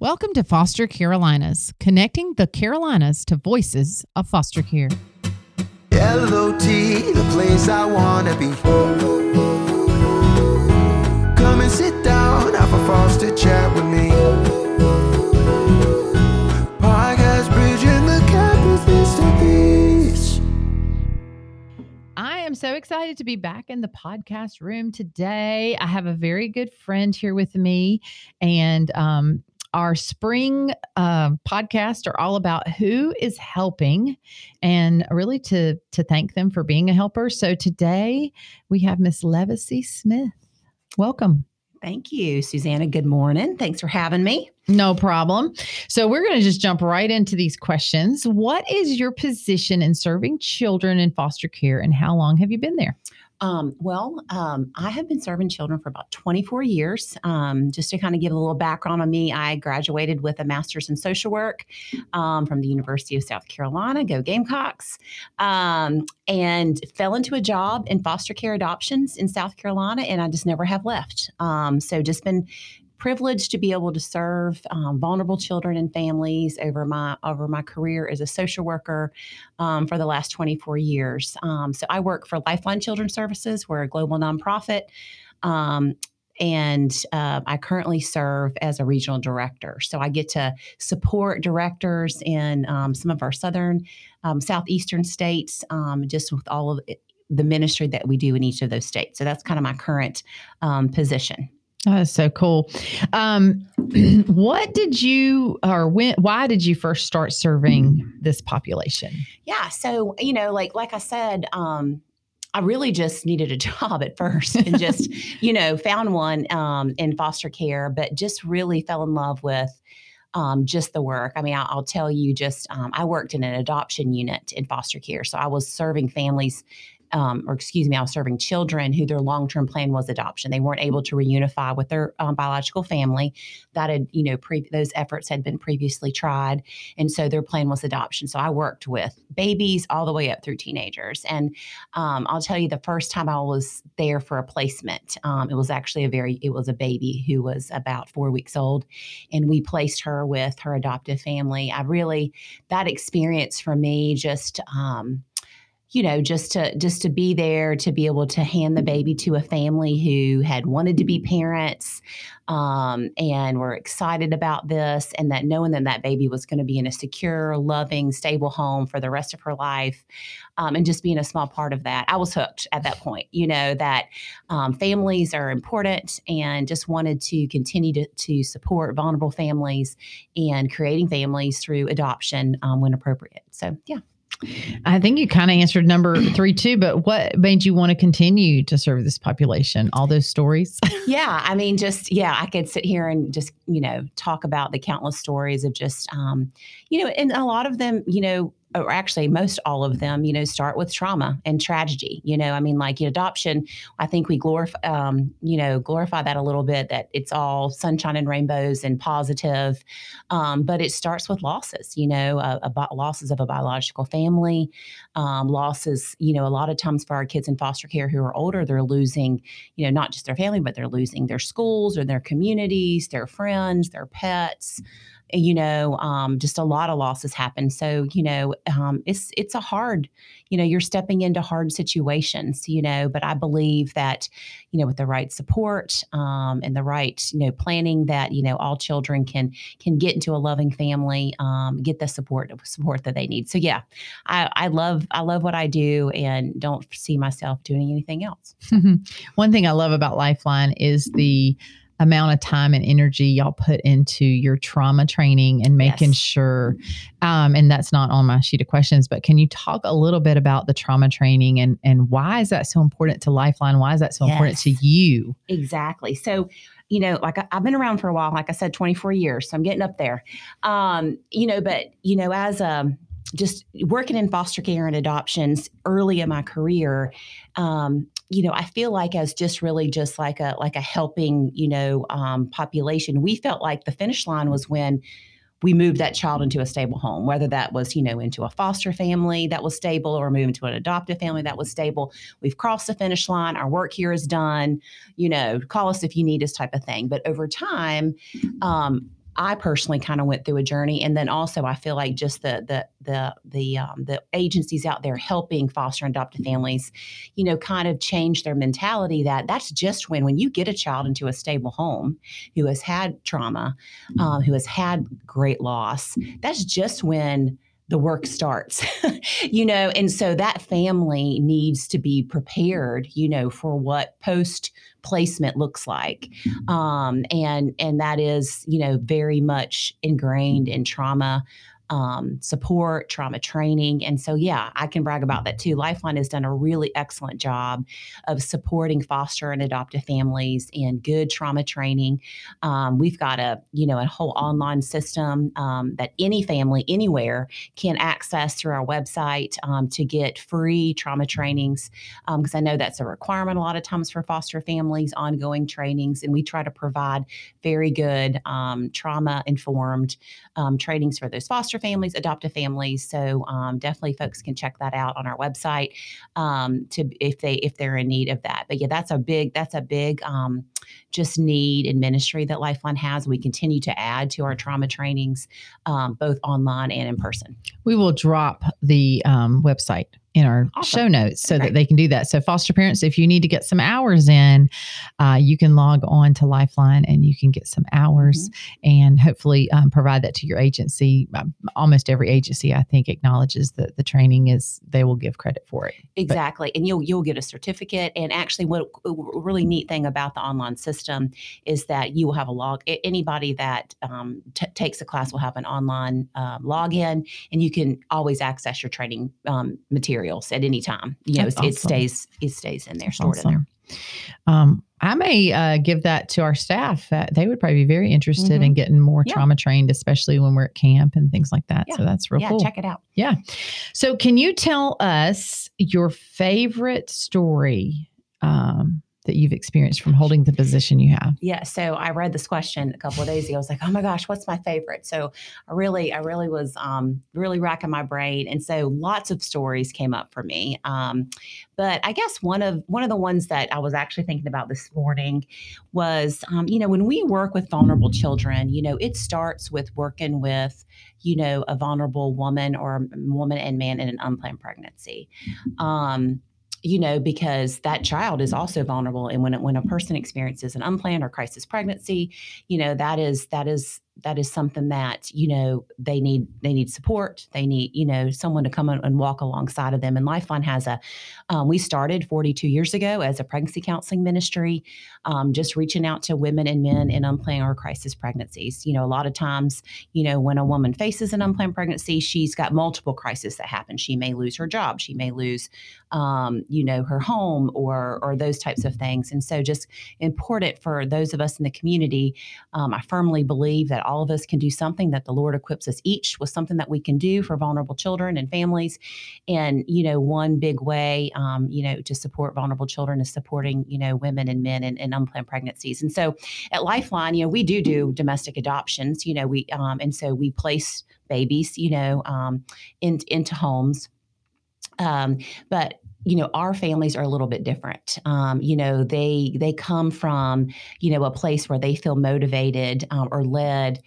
Welcome to Foster Carolinas, connecting the Carolinas to voices of foster care. LOT, the place I want to be. Come and sit down, have a foster chat with me. Podcast bridging the gap with Mr. Peace. I am so excited to be back in the podcast room today. I have a very good friend here with me, and our spring podcast are all about who is helping and really to thank them for being a helper. So today we have Miss Levacy Smith. Welcome. Thank you, Susanna. Good morning. Thanks for having me. No problem. So we're going to just jump right into these questions. What is your position in serving children in foster care, and how long have you been there? I have been serving children for about 24 years. Just to kind of give a little background on me, I graduated with a master's in social work from the University of South Carolina, go Gamecocks, and fell into a job in foster care adoptions in South Carolina, and I just never have left. So just been privileged to be able to serve vulnerable children and families over my career as a social worker for the last 24 years. So I work for Lifeline Children's Services. We're a global nonprofit. And I currently serve as a regional director. So I get to support directors in some of our southeastern states, just with all of the ministry that we do in each of those states. So that's kind of my current position. That is so cool. What did you, or why did you first start serving this population? Yeah. So, like I said, I really just needed a job at first and just, found one in foster care, but just really fell in love with just the work. I mean, I'll tell you I worked in an adoption unit in foster care. So I was serving families I was serving children who their long-term plan was adoption. They weren't able to reunify with their biological family. That had, those efforts had been previously tried. And so their plan was adoption. So I worked with babies all the way up through teenagers. And I'll tell you, the first time I was there for a placement, it was actually it was a baby who was about 4 weeks old. And we placed her with her adoptive family. That experience for me just to be there, to be able to hand the baby to a family who had wanted to be parents and were excited about this, and that knowing that baby was going to be in a secure, loving, stable home for the rest of her life, and just being a small part of that. I was hooked at that point, that families are important, and just wanted to continue to support vulnerable families and creating families through adoption when appropriate. So, yeah. I think you kind of answered number 3 too, but what made you want to continue to serve this population? All those stories? Yeah. I mean, I could sit here and just, talk about the countless stories of just, and a lot of them, or actually most all of them, start with trauma and tragedy. I mean, like adoption, I think we glorify that a little bit, that it's all sunshine and rainbows and positive. But it starts with losses, losses of a biological family, losses, a lot of times for our kids in foster care who are older, they're losing, not just their family, but they're losing their schools or their communities, their friends, their pets. Just a lot of losses happen. So, it's a hard, you're stepping into hard situations, but I believe that, with the right support and the right, planning, that, all children can get into a loving family, get the support that they need. So, yeah, I love what I do and don't see myself doing anything else. One thing I love about Lifeline is the amount of time and energy y'all put into your trauma training and making sure, and that's not on my sheet of questions, but can you talk a little bit about the trauma training and why is that so important to Lifeline? Why is that so important to you? Exactly. So, like I've been around for a while, like I said, 24 years, so I'm getting up there. As just working in foster care and adoptions early in my career, I feel like as just really just like a helping, population, we felt like the finish line was when we moved that child into a stable home, whether that was, into a foster family that was stable or moving to an adoptive family that was stable. We've crossed the finish line. Our work here is done, call us if you need us type of thing. But over time, I personally kind of went through a journey, and then also I feel like just the agencies out there helping foster and adoptive families, kind of change their mentality that that's just when you get a child into a stable home who has had trauma, who has had great loss, that's just when the work starts, and so that family needs to be prepared, for what post placement looks like. And that is, very much ingrained in trauma support, trauma training. And so, yeah, I can brag about that too. Lifeline has done a really excellent job of supporting foster and adoptive families in good trauma training. We've got a whole online system that any family anywhere can access through our website to get free trauma trainings. Because I know that's a requirement a lot of times for foster families, ongoing trainings. And we try to provide very good trauma informed trainings for those foster families, adoptive families. So definitely folks can check that out on our website if they're in need of that. But yeah, that's a big just need in ministry that Lifeline has. We continue to add to our trauma trainings, both online and in person. We will drop the website in our show notes so that they can do that. So foster parents, if you need to get some hours in, you can log on to Lifeline and you can get some hours and hopefully provide that to your agency. Almost every agency, I think, acknowledges that the training they will give credit for it. Exactly. And you'll get a certificate. And actually what a really neat thing about the online system is that you will have a log. Anybody that takes the class will have an online login, and you can always access your training materials at any time. It stays in there, stored in there. I may give that to our staff. They would probably be very interested in getting more trauma trained, especially when we're at camp and things like that. So that's real cool. Check it out. Yeah. So can you tell us your favorite story that you've experienced from holding the position you have? Yeah. So I read this question a couple of days ago. I was like, oh my gosh, what's my favorite? So I really was really racking my brain. And so lots of stories came up for me. But I guess one of the ones that I was actually thinking about this morning was, when we work with vulnerable children, it starts with working with, a vulnerable woman or woman and man in an unplanned pregnancy. Because that child is also vulnerable. And when a person experiences an unplanned or crisis pregnancy, that is something that, they need support. They need, someone to come and walk alongside of them. And Lifeline has we started 42 years ago as a pregnancy counseling ministry, just reaching out to women and men in unplanned or crisis pregnancies. A lot of times, when a woman faces an unplanned pregnancy, she's got multiple crises that happen. She may lose her job. She may lose, her home or those types of things. And so just important for those of us in the community. I firmly believe that all of us can do something, that the Lord equips us each with something that we can do for vulnerable children and families. And, one big way, to support vulnerable children is supporting, women and men in unplanned pregnancies. And so at Lifeline, we do domestic adoptions, and so we place babies, into homes. But our families are a little bit different. They come from, a place where they feel motivated or led,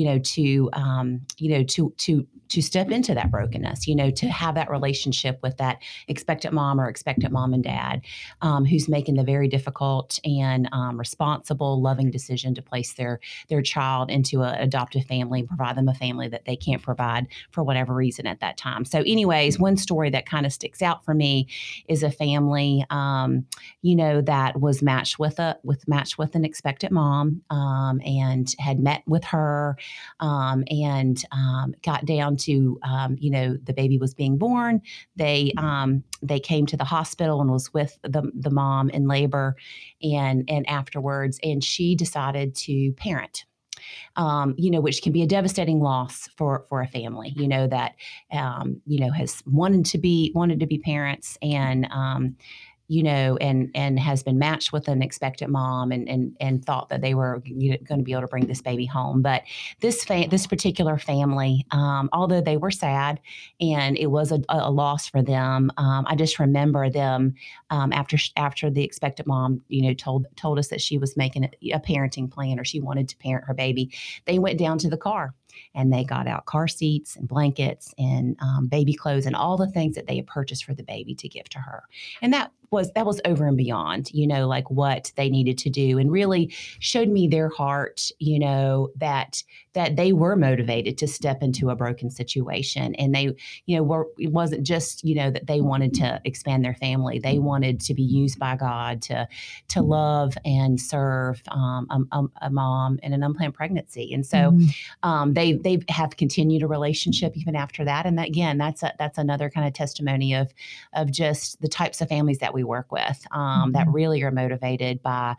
to step into that brokenness, to have that relationship with that expectant mom or expectant mom and dad, who's making the very difficult and responsible, loving decision to place their child into an adoptive family, provide them a family that they can't provide for whatever reason at that time. So anyways, one story that kind of sticks out for me is a family, that was matched with an expectant mom, and had met with her, and got down to, the baby was being born. They came to the hospital and was with the mom in labor and afterwards, and she decided to parent. Which can be a devastating loss for a family, that, has wanted to be parents. And and has been matched with an expectant mom and thought that they were going to be able to bring this baby home. But this particular family, although they were sad and it was a loss for them, I just remember them after the expectant mom, told us that she was making a parenting plan, or she wanted to parent her baby. They went down to the car and they got out car seats and blankets and baby clothes and all the things that they had purchased for the baby to give to her. And that was over and beyond, like what they needed to do, and really showed me their heart, that they were motivated to step into a broken situation. And they, it wasn't just, that they wanted to expand their family. They wanted to be used by God to love and serve a mom in an unplanned pregnancy. And so they have continued a relationship even after that. And that, again, that's another kind of testimony of just the types of families that we work with, that really are motivated by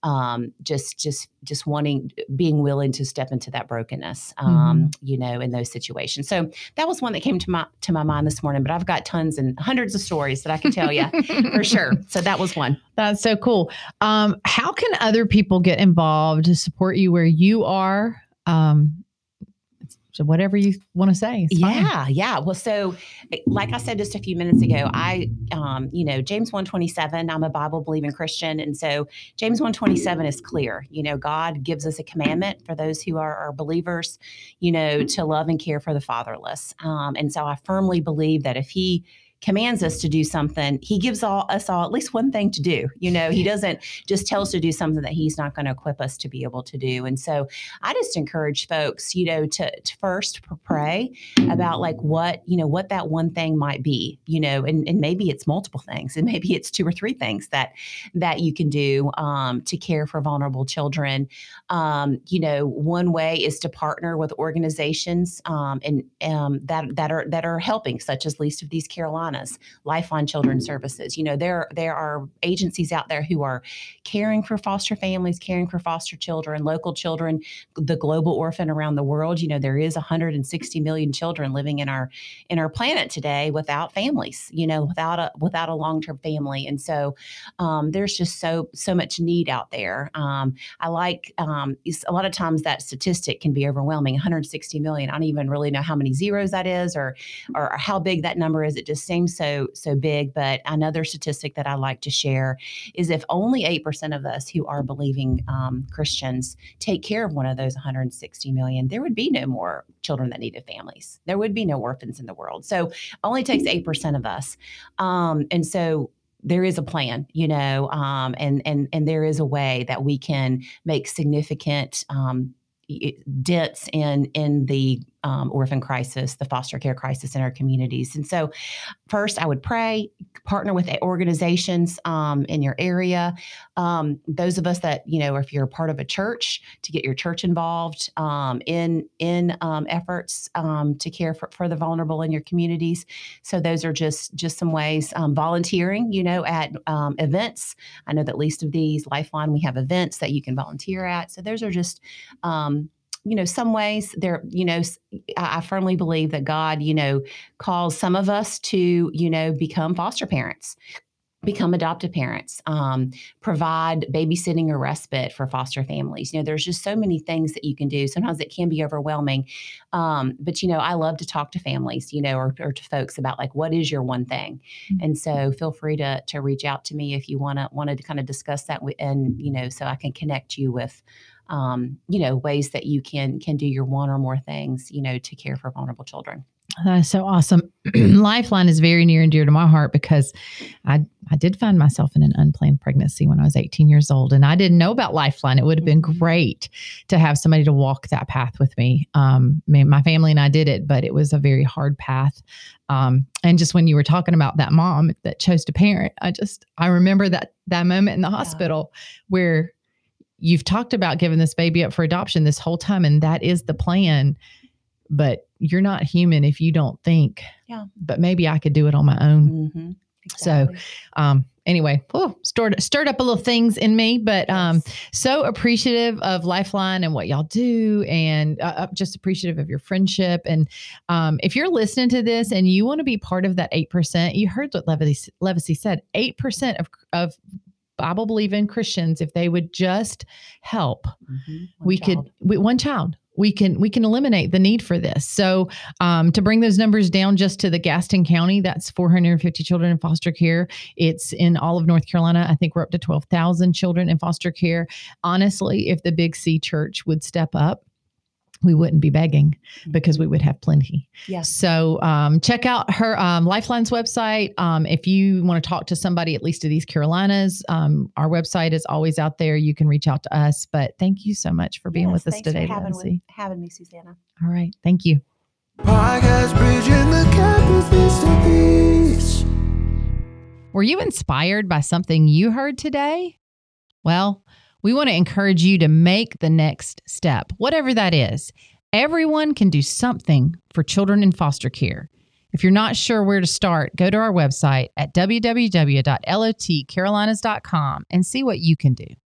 just being willing to step into that brokenness, in those situations. So that was one that came to my mind this morning, but I've got tons and hundreds of stories that I can tell you for sure. So that was one. That's so cool. How can other people get involved to support you where you are? So whatever you want to say. Yeah. Well, so like I said just a few minutes ago, I, James 1:27, I'm a Bible believing Christian. And so James 1:27 is clear. God gives us a commandment for those who are believers, to love and care for the fatherless. And so I firmly believe that if he commands us to do something, he gives us all at least one thing to do. He doesn't just tell us to do something that he's not going to equip us to be able to do. And so I just encourage folks, to first pray about what that one thing might be, and maybe it's multiple things, and maybe it's 2 or 3 things that you can do to care for vulnerable children. One way is to partner with organizations that are helping, such as Least of These Carolinas, Lifeline Children's Services. There are agencies out there who are caring for foster families, caring for foster children, local children, the global orphan around the world. There is 160 million children living in our planet today without families, without a long-term family. And so there's just so much need out there. I like a lot of times that statistic can be overwhelming. 160 million. I don't even really know how many zeros that is or how big that number is. It just seems so big. But another statistic that I like to share is if only 8% of us who are believing Christians take care of one of those 160 million, there would be no more children that needed families. There would be no orphans in the world. So only takes 8% of us. And so there is a plan, and there is a way that we can make significant dents in the orphan crisis, the foster care crisis in our communities. And so first I would pray, partner with organizations in your area. Those of us that, if you're a part of a church, to get your church involved in efforts to care for the vulnerable in your communities. So those are just some ways. Volunteering, at events. I know that Least of These, Lifeline, we have events that you can volunteer at. So those are just some ways there, I firmly believe that God, calls some of us to, become foster parents, become adoptive parents, provide babysitting or respite for foster families. There's just so many things that you can do. Sometimes it can be overwhelming. But, I love to talk to families, or to folks about what is your one thing? Mm-hmm. And so feel free to reach out to me if you wanted to kind of discuss that and, so I can connect you with ways that you can do your one or more things, to care for vulnerable children. That's so awesome. Lifeline is very near and dear to my heart because I did find myself in an unplanned pregnancy when I was 18 years old, and I didn't know about Lifeline. It would have been great to have somebody to walk that path with me. My family and I did it, but it was a very hard path. And just when you were talking about that mom that chose to parent, I remember that moment in the hospital where you've talked about giving this baby up for adoption this whole time, and that is the plan. But you're not human if you don't think, but maybe I could do it on my own. Mm-hmm. Exactly. So anyway, stirred up a little things in me, but so appreciative of Lifeline and what y'all do, and just appreciative of your friendship. And if you're listening to this and you want to be part of that 8%, you heard what Levacy said, 8% of Bible believing Christians, if they would just help, one child. We can eliminate the need for this. So to bring those numbers down just to the Gaston County, that's 450 children in foster care. It's in all of North Carolina. I think we're up to 12,000 children in foster care. Honestly, if the Big C Church would step up, we wouldn't be begging because we would have plenty. Yes. So check out her Lifeline's website. If you want to talk to somebody, at least of these Carolinas, our website is always out there. You can reach out to us. But thank you so much for being with us today, Levacy. Having me, Susanna. All right. Thank you. Podcast bridging the campus east to east. Were you inspired by something you heard today? Well, we want to encourage you to make the next step, whatever that is. Everyone can do something for children in foster care. If you're not sure where to start, go to our website at www.lotcarolinas.com and see what you can do.